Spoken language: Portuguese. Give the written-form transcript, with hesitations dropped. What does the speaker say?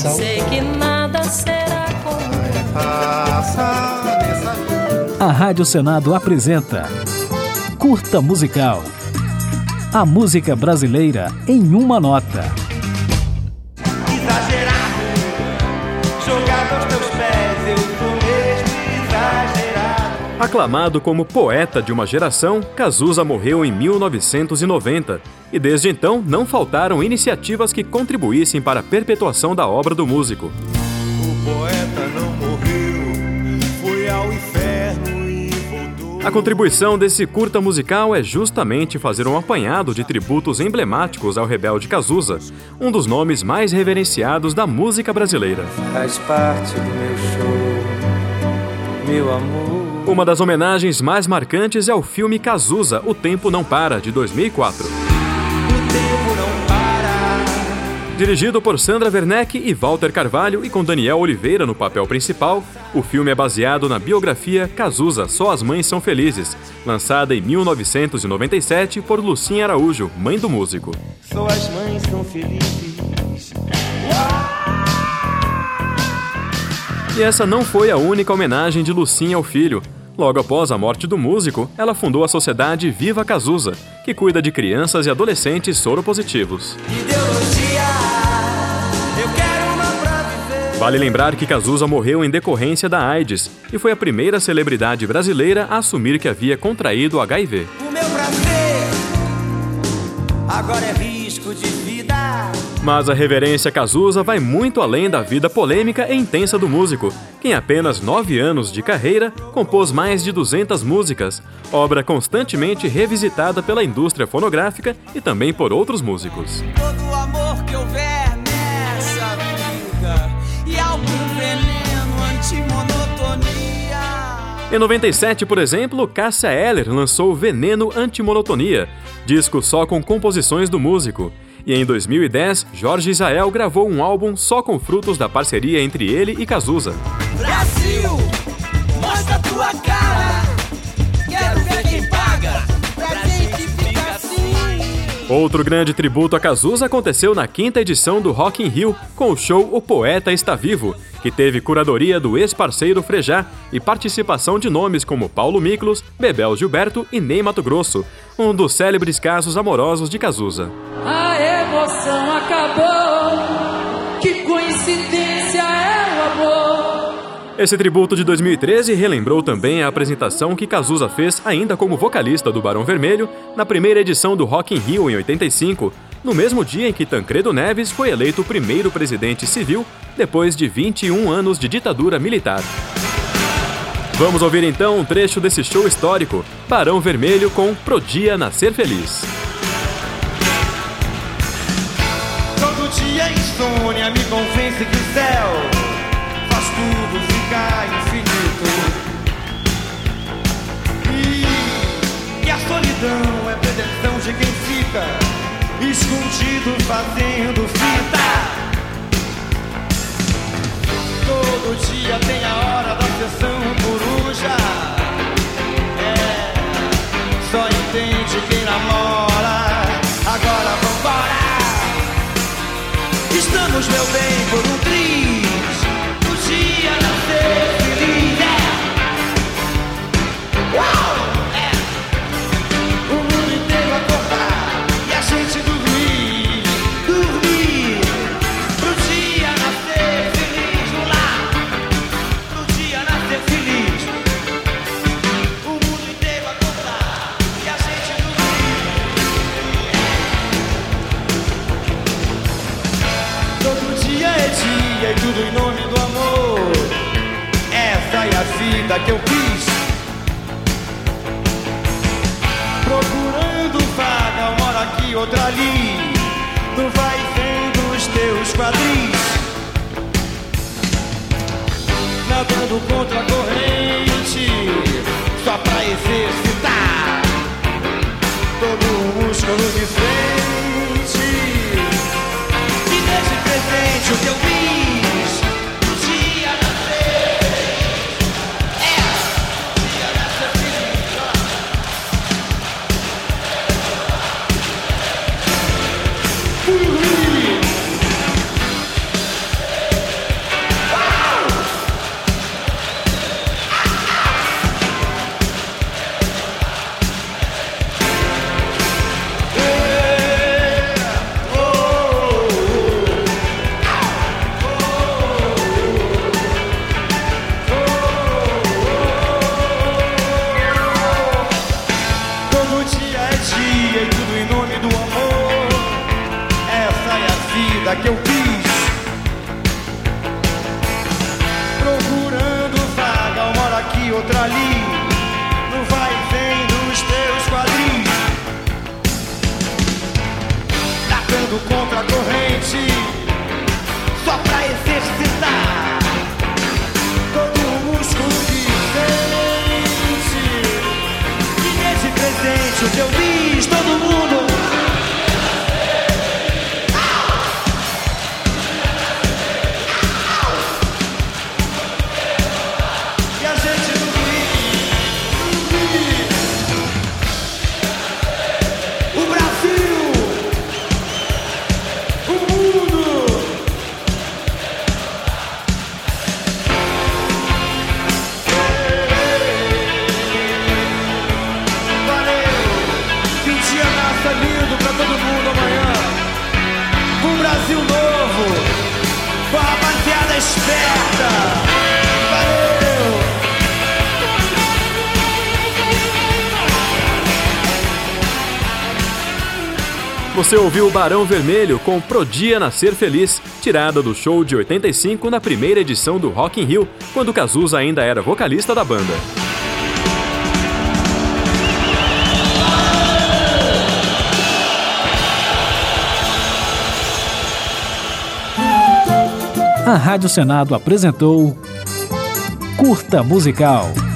Universal. Sei que nada será como A Rádio Senado apresenta Curta Musical. A música brasileira em uma nota. Exagerado, jogado aos teus pés, eu sou mesmo exagerado. Aclamado como poeta de uma geração, Cazuza morreu em 1990 e desde então não faltaram iniciativas que contribuíssem para a perpetuação da obra do músico. O poeta não morreu, foi ao inferno e voltou. A contribuição desse curta musical é justamente fazer um apanhado de tributos emblemáticos ao rebelde Cazuza, um dos nomes mais reverenciados da música brasileira. Faz parte do meu show, meu amor. Uma das homenagens mais marcantes é o filme Cazuza, O Tempo Não Para, de 2004. O tempo não para. Dirigido por Sandra Werneck e Walter Carvalho e com Daniel Oliveira no papel principal, o filme é baseado na biografia Cazuza, Só as Mães São Felizes, lançada em 1997 por Lucinha Araújo, mãe do músico. Só as mães são felizes. E essa não foi a única homenagem de Lucinha ao filho. Logo após a morte do músico, ela fundou a sociedade Viva Cazuza, que cuida de crianças e adolescentes soropositivos. Ideologia, eu quero uma pra viver. Vale lembrar que Cazuza morreu em decorrência da AIDS e foi a primeira celebridade brasileira a assumir que havia contraído HIV. O meu prazer agora é risco de vida. Mas a reverência Cazuza vai muito além da vida polêmica e intensa do músico, que em apenas 9 anos de carreira compôs mais de 200 músicas, obra constantemente revisitada pela indústria fonográfica e também por outros músicos. Todo o amor que houver nessa vida e algum veneno antimonotonia. Em 97, por exemplo, Cássia Eller lançou Veneno Antimonotonia, disco só com composições do músico. E em 2010, Jorge Israel gravou um álbum só com frutos da parceria entre ele e Cazuza. Brasil, mostra tua cara. Quero ver quem paga. Pra gente ficar assim. Outro grande tributo a Cazuza aconteceu na 5ª edição do Rock in Rio, com o show O Poeta Está Vivo, que teve curadoria do ex-parceiro Frejá e participação de nomes como Paulo Miklos, Bebel Gilberto e Ney Matogrosso, um dos célebres casos amorosos de Cazuza. a emoção acabou. Que coincidência é o amor. Esse tributo de 2013 relembrou também a apresentação que Cazuza fez ainda como vocalista do Barão Vermelho na primeira edição do Rock in Rio em 85, no mesmo dia em que Tancredo Neves foi eleito o primeiro presidente civil depois de 21 anos de ditadura militar. Vamos ouvir então um trecho desse show histórico, Barão Vermelho com Pro Dia Nascer Feliz. Todo dia insônia me convence que o céu faz tudo ficar infinito. E a solidão é pretensão de quem fica escondido fazendo fita. Todo dia tem a hora da sessão coruja. Só entende quem namora. Agora vambora. Estamos, meu bem, por um triz. O dia nascer feliz. Uau! O mundo inteiro acordar e a gente dormir. Pro dia nascer feliz. Vamos lá. Pro dia nascer feliz. O mundo inteiro acordar e a gente dormir. Todo dia é dia e tudo em nome do amor. Essa é a vida que eu quis. Procurando vaga, uma hora aqui, outra ali. Tu vai vendo os teus quadris. Nadando contra a corrente, só pra exercitar todo o músculo de frente. E deixe presente o que eu fiz. O dia nascer. O dia nascer feliz. Por mim. vida que eu quis. Procurando vaga, uma hora aqui, outra ali, no vai e vem dos teus quadris. Nadando contra a corrente, só pra exercitar todo o músculo que sente. E nesse presente o que eu fiz, todo mundo. E a gente não vive. O Brasil, o mundo. Lindo pra todo mundo amanhã. Um Brasil novo, com a rapaziada esperta. Valeu! Você ouviu o Barão Vermelho com Podia Nascer Feliz, tirada do show de 85 na primeira edição do Rock in Rio, quando Cazuza ainda era vocalista da banda. A Rádio Senado apresentou Curta Musical.